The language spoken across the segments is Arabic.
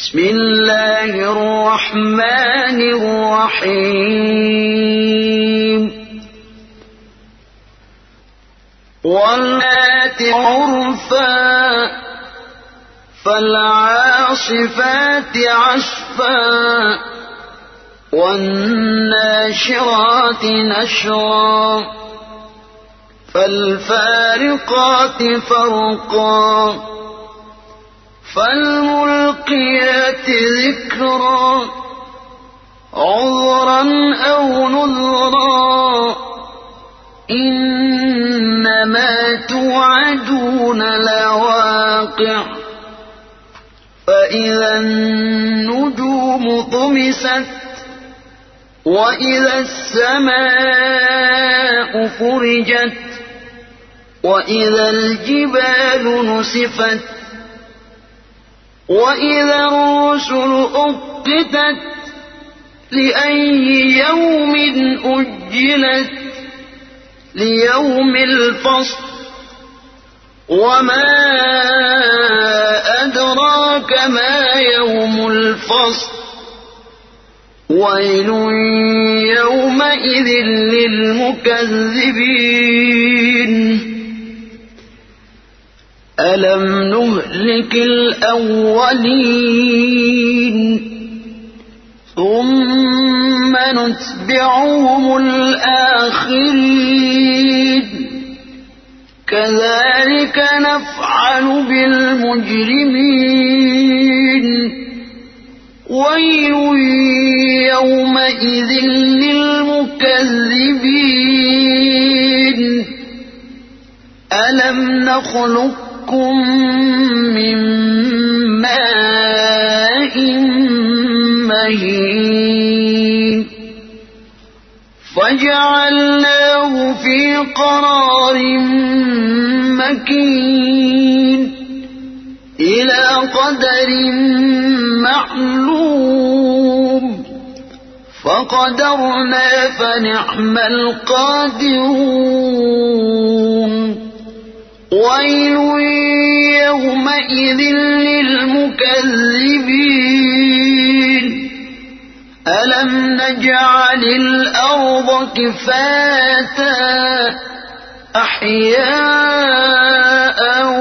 بسم الله الرحمن الرحيم واللاتي عرفا فالعاصفات عصفا والناشرات نشرا فالفارقات فرقا فالملقيات ذكرا عذرا أو نذرا إنما توعدون لواقع فإذا النجوم طمست وإذا السماء فرجت وإذا الجبال نسفت وإذا الرسل أقتت لأي يوم أجلت ليوم الفصل وما أدراك ما يوم الفصل ويل يومئذ للمكذبين ألم نهلك الأولين ثم نتبعهم الآخرين كذلك نفعل بالمجرمين ويل يومئذ للمكذبين ألم نخلقكم من ماء مهين فجعلناه في قرار مكين إلى قدر معلوم فقدرنا فنعم القادرون ويل يومئذ للمكذبين ألم نجعل الأرض كفاتا أحياء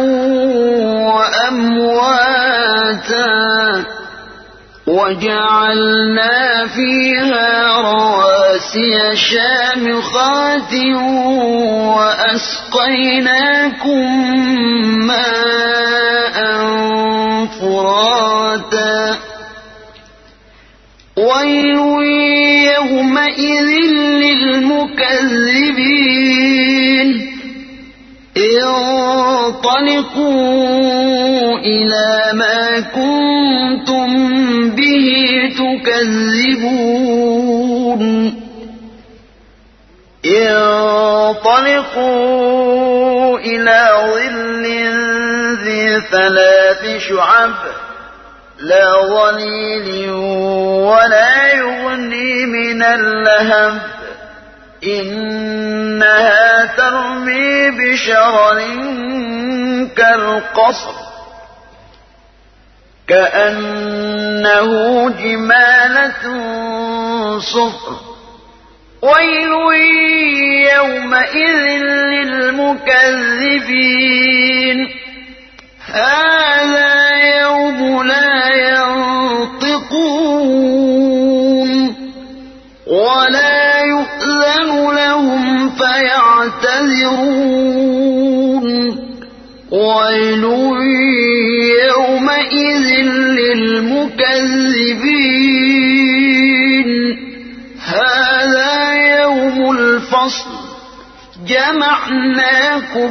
وأمواتا وجعلنا فيها رواسي شامخات وأسقيناكم ماء فراتا ويل يومئذ للمكذبين انطلقوا إلى ما كنتم به تكذبون انطلقوا إلى ظل ذي ثلاث شعب لا ظليل ولا يغني من اللهب إنها ترمي بشرر كالقصر كأنه جمالة صفر ويل يومئذ للمكذبين هذا يوم لا ينطقون ولا يؤذن لهم فيعتذرون ويل يومئذ للمكذبين هذا يوم الفصل جمعناكم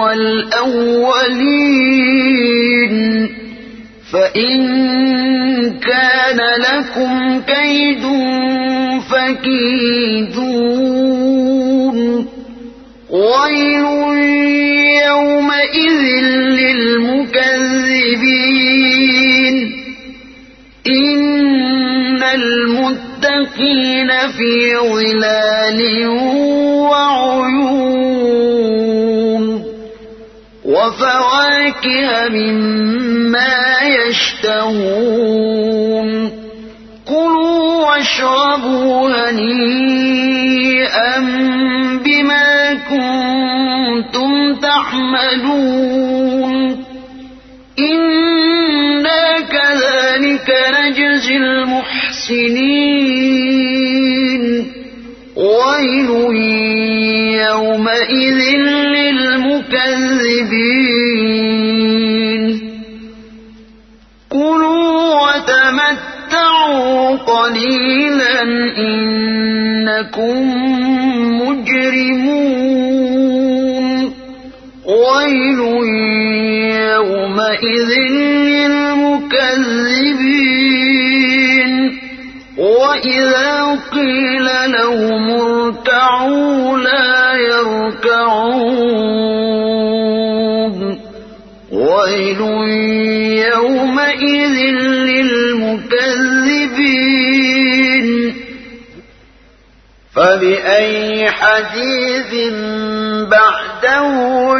والأولين فإن كان لكم كيد فكيدون ويل يومئذ للمكذبين إن المتقين في ظلال وعيون وفواكه مما يشتهون كلوا واشربوا هنيئا بما كنتم تعملون إنا كذلك نجزي المحسنين ويل يومئذ للمكذبين كلوا وتمتعوا قليلا إنكم مجرمون ويل يومئذ للمكذبين وإذا قيل لهم اركعوا لا يركعون ويل يومئذ للمكذبين فبأي حديث بعده